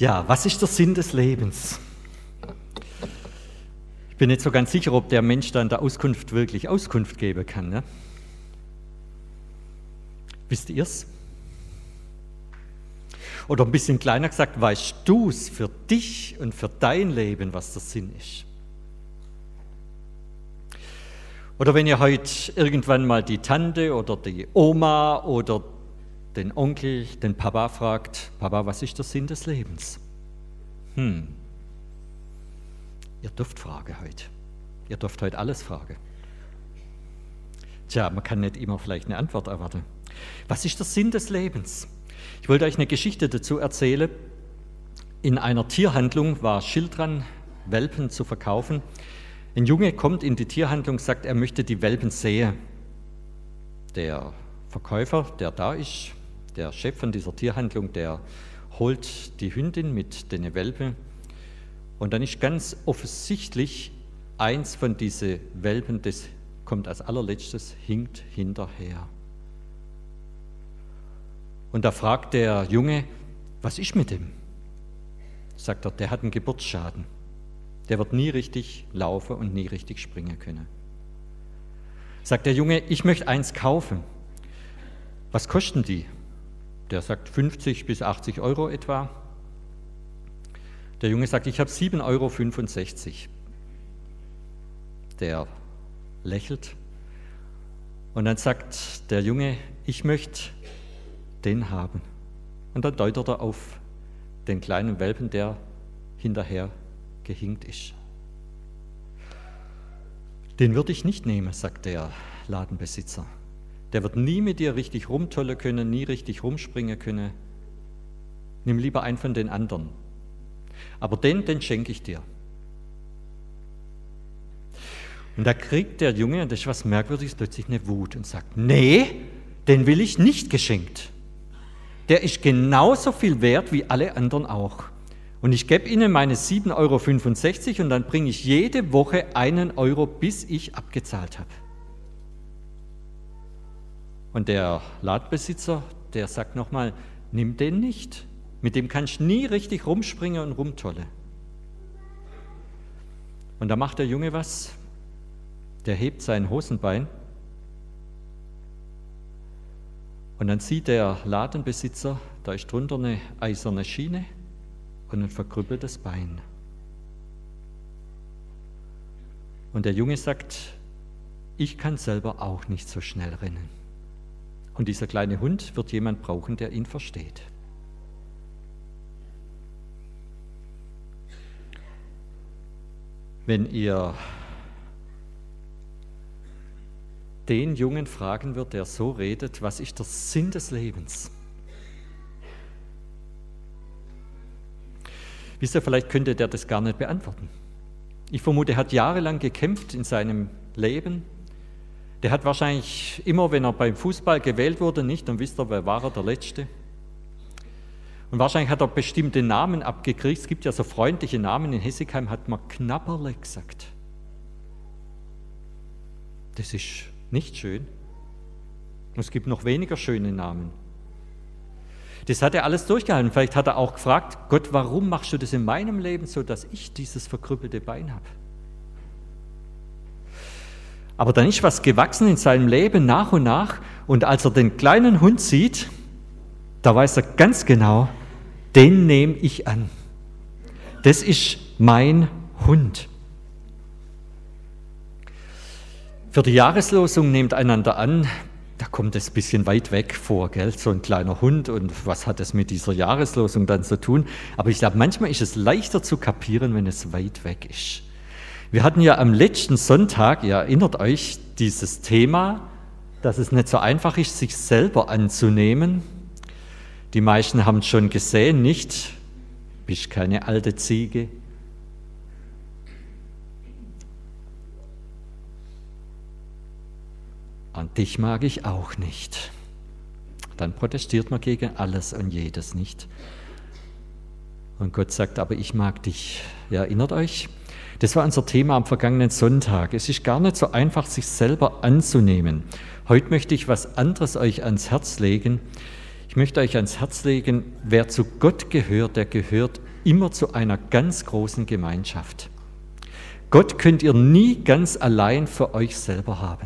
Ja, was ist der Sinn des Lebens? Ich bin nicht so ganz sicher, ob der Mensch dann der Auskunft wirklich Auskunft geben kann. Ne? Wisst ihr's? Oder ein bisschen kleiner gesagt, weißt du es für dich und für dein Leben, was der Sinn ist? Oder wenn ihr heute irgendwann mal die Tante oder die Oma oder den Onkel, den Papa fragt, Papa, was ist der Sinn des Lebens? Ihr dürft fragen heute. Ihr dürft heute alles fragen. Tja, man kann nicht immer vielleicht eine Antwort erwarten. Was ist der Sinn des Lebens? Ich wollte euch eine Geschichte dazu erzählen. In einer Tierhandlung war Schild dran, Welpen zu verkaufen. Ein Junge kommt in die Tierhandlung, sagt, er möchte die Welpen sehen. Der Verkäufer, der da ist, der Chef von dieser Tierhandlung, der holt die Hündin mit den Welpen und dann ist ganz offensichtlich eins von diesen Welpen, das kommt als allerletztes, hinkt hinterher. Und da fragt der Junge, was ist mit dem? Sagt er, der hat einen Geburtsschaden. Der wird nie richtig laufen und nie richtig springen können. Sagt der Junge, ich möchte eins kaufen. Was kosten die? Der sagt 50 bis 80 Euro etwa. Der Junge sagt, ich habe 7,65 Euro. Der lächelt und dann sagt der Junge, ich möchte den haben. Und dann deutet er auf den kleinen Welpen, der hinterher gehinkt ist. Den würde ich nicht nehmen, sagt der Ladenbesitzer. Der wird nie mit dir richtig rumtollen können, nie richtig rumspringen können. Nimm lieber einen von den anderen. Aber den schenke ich dir. Und da kriegt der Junge, das ist was Merkwürdiges, plötzlich eine Wut und sagt, nee, den will ich nicht geschenkt. Der ist genauso viel wert wie alle anderen auch. Und ich gebe Ihnen meine 7,65 Euro und dann bringe ich jede Woche 1 Euro, bis ich abgezahlt habe. Und der Ladenbesitzer, der sagt nochmal, nimm den nicht. Mit dem kannst du nie richtig rumspringen und rumtolle. Und da macht der Junge was, der hebt sein Hosenbein und dann sieht der Ladenbesitzer, da ist drunter eine eiserne Schiene und ein verkrüppeltes Bein. Und der Junge sagt, ich kann selber auch nicht so schnell rennen. Und dieser kleine Hund wird jemand brauchen, der ihn versteht. Wenn ihr den Jungen fragen wird, der so redet, was ist der Sinn des Lebens? Wisst ihr, vielleicht könnte der das gar nicht beantworten. Ich vermute, er hat jahrelang gekämpft in seinem Leben. Der hat wahrscheinlich immer, wenn er beim Fußball gewählt wurde, nicht, dann wisst ihr, wer war er, der Letzte. Und wahrscheinlich hat er bestimmte Namen abgekriegt. Es gibt ja so freundliche Namen. In Hessigheim hat man Knapperle gesagt. Das ist nicht schön. Und es gibt noch weniger schöne Namen. Das hat er alles durchgehalten. Vielleicht hat er auch gefragt, Gott, warum machst du das in meinem Leben so, dass ich dieses verkrüppelte Bein habe? Aber dann ist was gewachsen in seinem Leben nach und nach. Und als er den kleinen Hund sieht, da weiß er ganz genau, den nehme ich an. Das ist mein Hund. Für die Jahreslosung nehmt einander an, da kommt es ein bisschen weit weg vor, gell? So ein kleiner Hund und was hat es mit dieser Jahreslosung dann zu tun? Aber ich glaube, manchmal ist es leichter zu kapieren, wenn es weit weg ist. Wir hatten ja am letzten Sonntag, ihr erinnert euch, dieses Thema, dass es nicht so einfach ist, sich selber anzunehmen. Die meisten haben es schon gesehen, nicht? Bist keine alte Ziege. Und dich mag ich auch nicht. Dann protestiert man gegen alles und jedes nicht. Und Gott sagt, aber ich mag dich. Ihr erinnert euch? Das war unser Thema am vergangenen Sonntag. Es ist gar nicht so einfach, sich selber anzunehmen. Heute möchte ich was anderes euch ans Herz legen. Ich möchte euch ans Herz legen, wer zu Gott gehört, der gehört immer zu einer ganz großen Gemeinschaft. Gott könnt ihr nie ganz allein für euch selber haben.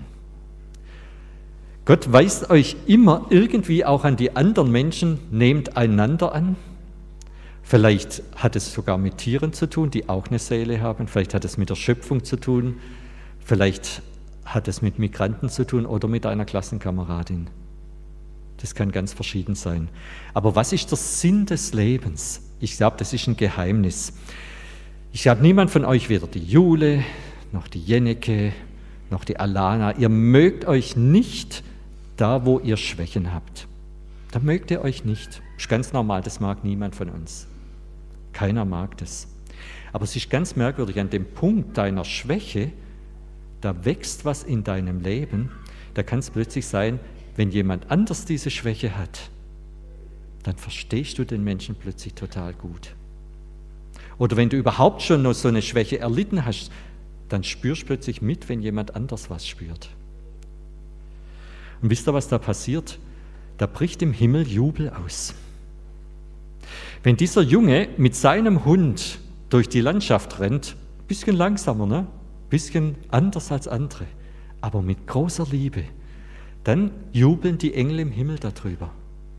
Gott weist euch immer irgendwie auch an die anderen Menschen, nehmt einander an. Vielleicht hat es sogar mit Tieren zu tun, die auch eine Seele haben. Vielleicht hat es mit der Schöpfung zu tun. Vielleicht hat es mit Migranten zu tun oder mit einer Klassenkameradin. Das kann ganz verschieden sein. Aber was ist der Sinn des Lebens? Ich glaube, das ist ein Geheimnis. Ich glaube, niemand von euch, weder die Jule, noch die Jenneke, noch die Alana, ihr mögt euch nicht da, wo ihr Schwächen habt. Da mögt ihr euch nicht. Das ist ganz normal, das mag niemand von uns. Keiner mag das. Aber es ist ganz merkwürdig, an dem Punkt deiner Schwäche, da wächst was in deinem Leben, da kann es plötzlich sein, wenn jemand anders diese Schwäche hat, dann verstehst du den Menschen plötzlich total gut. Oder wenn du überhaupt schon noch so eine Schwäche erlitten hast, dann spürst du plötzlich mit, wenn jemand anders was spürt. Und wisst ihr, was da passiert? Da bricht im Himmel Jubel aus. Wenn dieser Junge mit seinem Hund durch die Landschaft rennt, ein bisschen langsamer, ne? Ein bisschen anders als andere, aber mit großer Liebe, dann jubeln die Engel im Himmel darüber.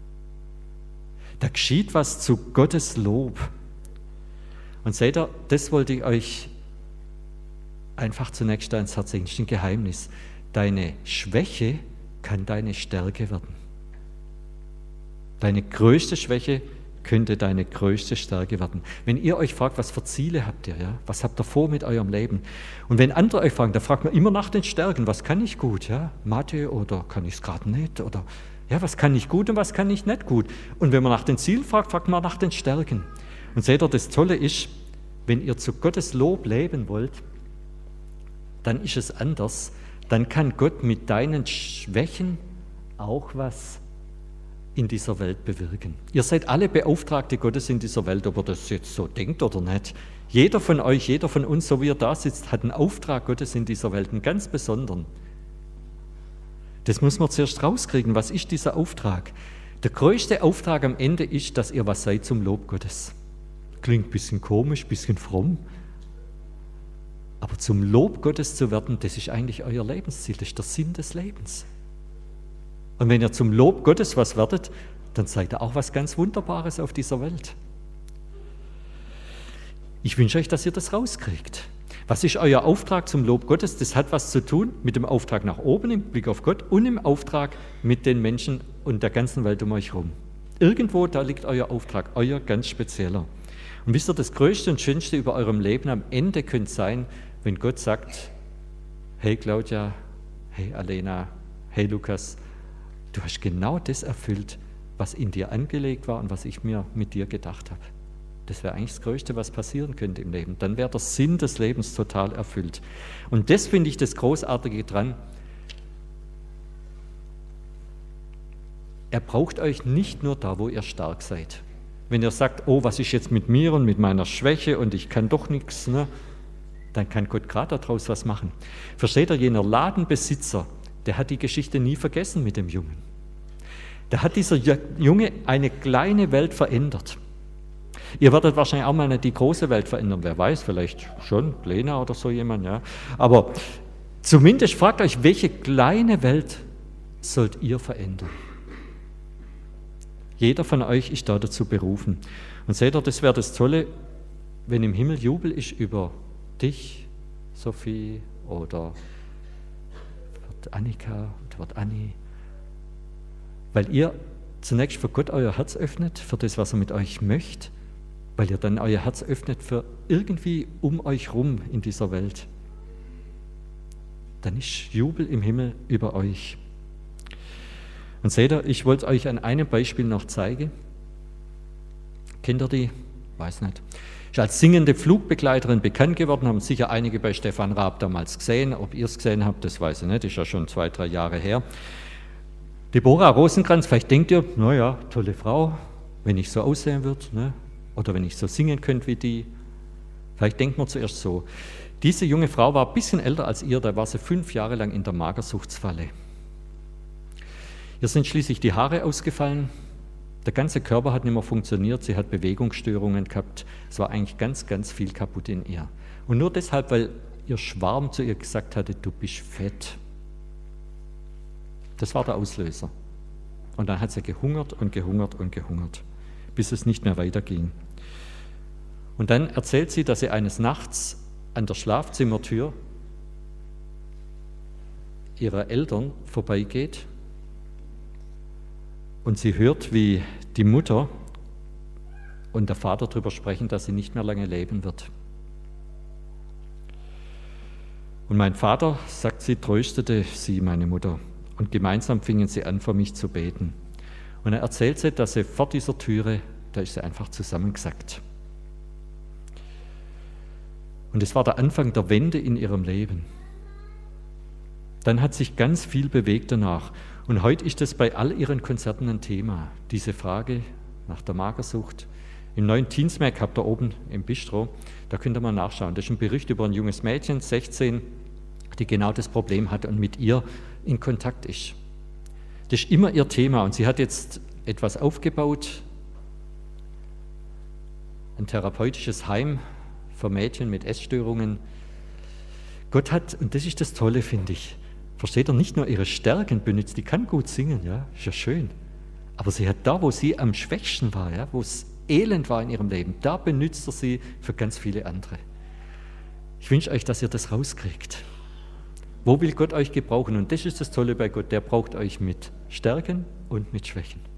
Da geschieht was zu Gottes Lob. Und seht ihr, das wollte ich euch einfach zunächst ans Herz legen. Das ist ein Geheimnis. Deine Schwäche kann deine Stärke werden. Deine größte Schwäche könnte deine größte Stärke werden. Wenn ihr euch fragt, was für Ziele habt ihr, ja? Was habt ihr vor mit eurem Leben? Und wenn andere euch fragen, da fragt man immer nach den Stärken. Was kann ich gut? Ja? Mathe oder kann ich es gerade nicht? Oder ja, was kann ich gut und was kann ich nicht gut? Und wenn man nach den Zielen fragt, fragt man nach den Stärken. Und seht ihr, das Tolle ist, wenn ihr zu Gottes Lob leben wollt, dann ist es anders. Dann kann Gott mit deinen Schwächen auch was in dieser Welt bewirken. Ihr seid alle Beauftragte Gottes in dieser Welt, ob ihr das jetzt so denkt oder nicht. Jeder von euch, jeder von uns, so wie er da sitzt, hat einen Auftrag Gottes in dieser Welt, einen ganz besonderen. Das muss man zuerst rauskriegen. Was ist dieser Auftrag? Der größte Auftrag am Ende ist, dass ihr was seid zum Lob Gottes. Klingt ein bisschen komisch, ein bisschen fromm. Aber zum Lob Gottes zu werden, das ist eigentlich euer Lebensziel, das ist der Sinn des Lebens. Und wenn ihr zum Lob Gottes was werdet, dann seid ihr auch was ganz Wunderbares auf dieser Welt. Ich wünsche euch, dass ihr das rauskriegt. Was ist euer Auftrag zum Lob Gottes? Das hat was zu tun mit dem Auftrag nach oben im Blick auf Gott und im Auftrag mit den Menschen und der ganzen Welt um euch herum. Irgendwo, da liegt euer Auftrag, euer ganz spezieller. Und wisst ihr, das Größte und Schönste über eurem Leben am Ende könnte sein, wenn Gott sagt, hey Claudia, hey Alena, hey Lukas, du hast genau das erfüllt, was in dir angelegt war und was ich mir mit dir gedacht habe. Das wäre eigentlich das Größte, was passieren könnte im Leben. Dann wäre der Sinn des Lebens total erfüllt. Und das finde ich das Großartige dran. Er braucht euch nicht nur da, wo ihr stark seid. Wenn ihr sagt, oh, was ist jetzt mit mir und mit meiner Schwäche und ich kann doch nichts, ne? Dann kann Gott gerade daraus was machen. Versteht ihr, jener Ladenbesitzer, der hat die Geschichte nie vergessen mit dem Jungen. Da hat dieser Junge eine kleine Welt verändert. Ihr werdet wahrscheinlich auch mal nicht die große Welt verändern, wer weiß, vielleicht schon, Lena oder so jemand, ja. Aber zumindest fragt euch, welche kleine Welt sollt ihr verändern? Jeder von euch ist da dazu berufen. Und seht ihr, das wäre das Tolle, wenn im Himmel Jubel ist über dich, Sophie, oder wird Annika, und wird Anni, weil ihr zunächst für Gott euer Herz öffnet, für das, was er mit euch möchte, weil ihr dann euer Herz öffnet für irgendwie um euch rum in dieser Welt. Dann ist Jubel im Himmel über euch. Und seht ihr, ich wollte euch an einem Beispiel noch zeigen. Kennt ihr die? Weiß nicht. Ist als singende Flugbegleiterin bekannt geworden, haben sicher einige bei Stefan Raab damals gesehen. Ob ihr es gesehen habt, das weiß ich nicht, ist ja schon 2-3 Jahre her. Deborah Rosenkranz, vielleicht denkt ihr, naja, tolle Frau, wenn ich so aussehen würde, ne? Oder wenn ich so singen könnte wie die. Vielleicht denkt man zuerst so. Diese junge Frau war ein bisschen älter als ihr, da war sie 5 Jahre lang in der Magersuchtsfalle. Ihr sind schließlich die Haare ausgefallen, Der ganze Körper hat nicht mehr funktioniert, sie hat Bewegungsstörungen gehabt. Es war eigentlich ganz, ganz viel kaputt in ihr. Und nur deshalb, weil ihr Schwarm zu ihr gesagt hatte, du bist fett. Das war der Auslöser. Und dann hat sie gehungert und gehungert und gehungert, bis es nicht mehr weiterging. Und dann erzählt sie, dass sie eines Nachts an der Schlafzimmertür ihrer Eltern vorbeigeht und sie hört, wie die Mutter und der Vater darüber sprechen, dass sie nicht mehr lange leben wird. Und mein Vater, sagt sie, tröstete sie, meine Mutter, und gemeinsam fingen sie an, für mich zu beten. Und er erzählt sie, dass sie vor dieser Türe, da ist sie einfach zusammengesackt. Und es war der Anfang der Wende in ihrem Leben. Dann hat sich ganz viel bewegt danach. Und heute ist das bei all ihren Konzerten ein Thema, diese Frage nach der Magersucht. Im neuen Teensmack habt ihr oben im Bistro, da könnt ihr mal nachschauen. Das ist ein Bericht über ein junges Mädchen, 16, die genau das Problem hat und mit ihr in Kontakt ist. Das ist immer ihr Thema und sie hat jetzt etwas aufgebaut, ein therapeutisches Heim für Mädchen mit Essstörungen. Gott hat, und das ist das Tolle, finde ich, versteht ihr, nicht nur ihre Stärken benutzt, die kann gut singen, ja, ist ja schön, aber sie hat da, wo sie am schwächsten war, ja, wo es elend war in ihrem Leben, da benutzt er sie für ganz viele andere. Ich wünsche euch, dass ihr das rauskriegt. Wo will Gott euch gebrauchen? Und das ist das Tolle bei Gott, der braucht euch mit Stärken und mit Schwächen.